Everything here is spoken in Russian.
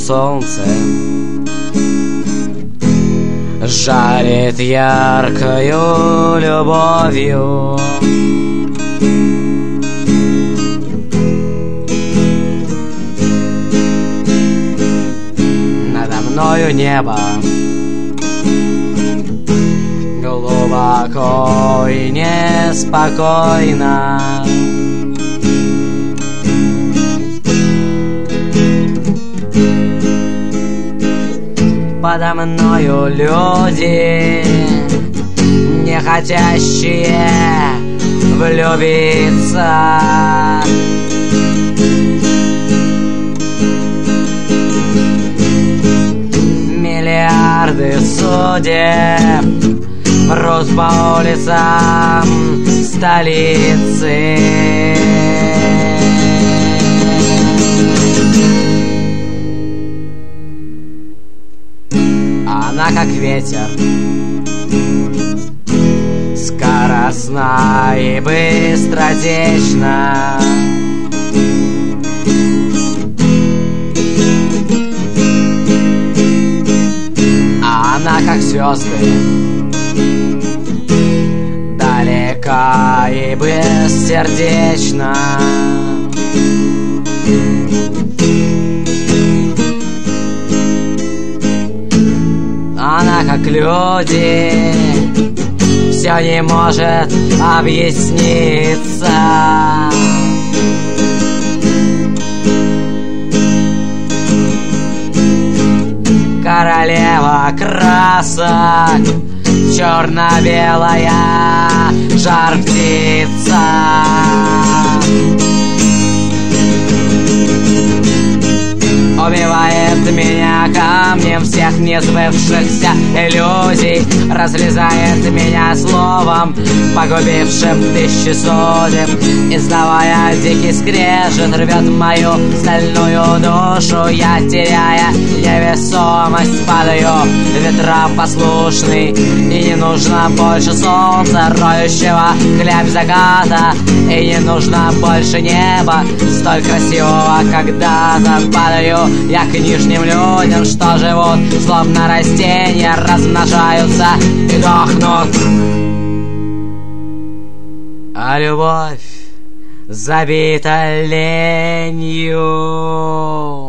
солнце жарит яркою любовью. Надо мною небо глубоко и неспокойно. Подо мною люди, не хотящие влюбиться. Миллиарды судеб бродят по улицам столицы. Она как ветер, скоростна и быстротечна. Она как звезды, далека и бессердечна. Она как люди, все не может объясниться. Королева красок, черно-белая жар-птица. Убивает меня камнем всех несбывшихся иллюзий, разрезает меня словом, погубившим тысячи судеб, издавая дикий скрежет, рвет мою стальную душу. Я, теряя невесомость, падаю ветрам послушный, и не нужно больше солнца, роющего хляб заката, и не нужно больше неба, столь красивого когда-то. Падаю я к нижним людям, что живут словно растения, размножаются и дохнут. А любовь забита ленью.